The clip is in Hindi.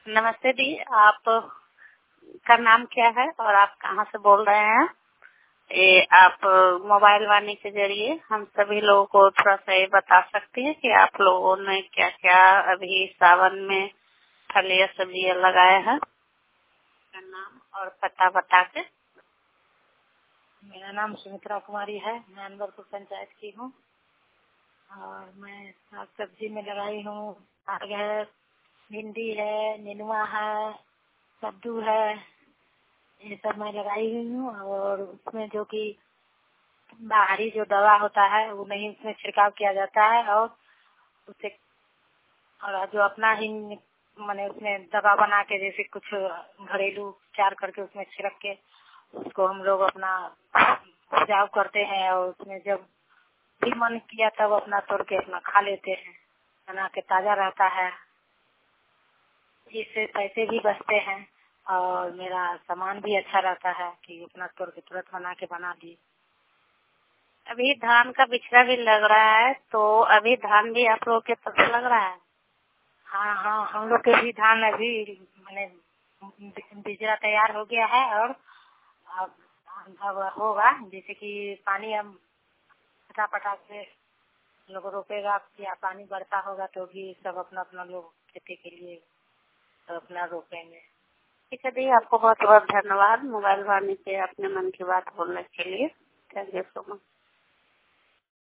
नमस्ते दी, आप का नाम क्या है और आप कहाँ से बोल रहे हैं? आप मोबाइल वाणी के जरिए हम सभी लोगों को थोड़ा सा ये बता सकती हैं कि आप लोगों ने क्या क्या अभी सावन में फलियां सब्जियां लगाए हैं? का नाम और पता बता के। मेरा नाम सुमित्रा कुमारी है। मैं अनवरपुर पंचायत की हूँ और मैं साग सब्जी में लगाई हूँ। साग है, भिंडी है, नेनुआ है, कद्दू है, ये सब मैं लगाई हुई हूँ। और उसमें जो कि बाहरी जो दवा होता है वो नहीं उसमें छिड़काव किया जाता है और उससे और जो अपना ही मैंने उसमें दवा बना के जैसे कुछ घरेलू उपचार करके उसमें छिड़क के उसको हम लोग अपना उपजाऊ करते हैं। और उसमें जब भी मन किया तब अपना तोड़ के अपना खा लेते हैं, बना के ताजा रहता है। इससे पैसे भी बचते हैं और मेरा सामान भी अच्छा रहता है कि अपना तोड़ के तुरंत बना के बना ली। अभी धान का बिचड़ा भी लग रहा है, तो अभी धान भी आप लोगों के तरफ लग रहा है? हाँ हाँ, हम लोग के भी धान अभी मैंने बिचड़ा तैयार हो गया है और अब होगा। जैसे कि पानी हम पटा से लोग रोपेगा या पानी बढ़ता होगा तो भी सब अपना अपना लोग खेती के लिए सब अपना रोपेंगे। ठीक है दी, आपको बहुत बहुत धन्यवाद मोबाइल वाणी पे अपने मन की बात बोलने के लिए। Thank you so much.